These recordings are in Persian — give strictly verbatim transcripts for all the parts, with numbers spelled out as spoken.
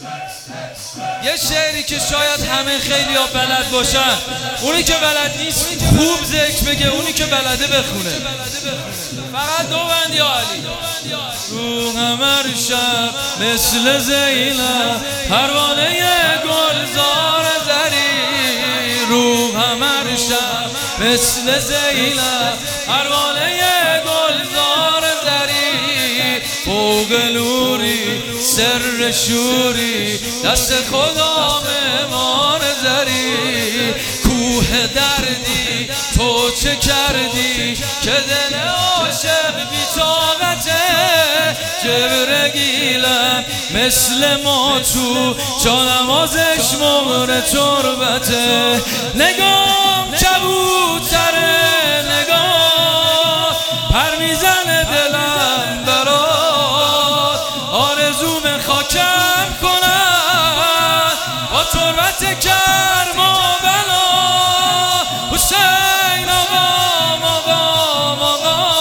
یه شعری که شاید همه خیلی ها بلد باشن، اونی که بلد نیست خوب ذکر بگه، اونی که بلده بخونه. فقط دو بند یا علی. رو قمر شب مثل زینب پروانه گلزار زری، رو قمر شب مثل زینب پروانه گلزار زری، فوق نوری سر شوری دست خدا معمار زری، کوه دردی تو چه کردی که دل عاشق بی طاقته، جبرگیلم مثل ما تو جانمازش مهر تربته، نگام کبوتره نگاه پر میزنه دلم برات، آرزوم خاکم کنم با تربت کرم و بلا، حسین آقام آقام آقام.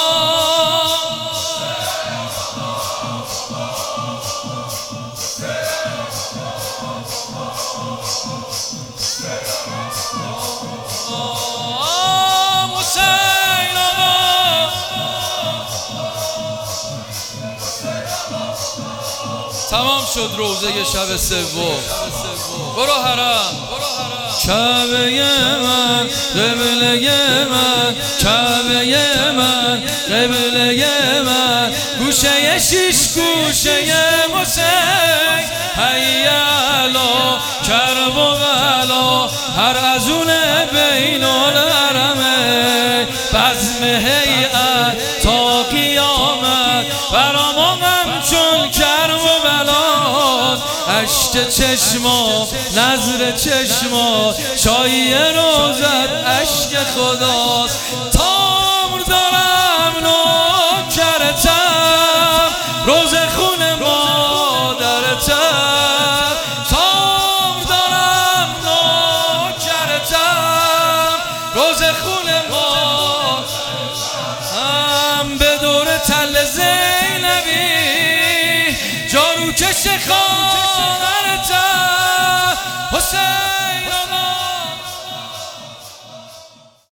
تمام شد روزه شب سوم، برو حرم کعبه من قبله من، کعبه من قبله من، گوشه شیش گوشه حسین، حیالا کرب و بلا هر ازون بین الحرمه، بزم هیئت تا قیامت برام همچون کرب و بلاست، اشک چشما نظر چشما چای روزت اشک خداست، تامر دارم نوکرتم روز خون مادرتم، تامر دارم نوکرتم روز خون مادرتم، به دور تل زینبی جارو کش خواهرتم حسین.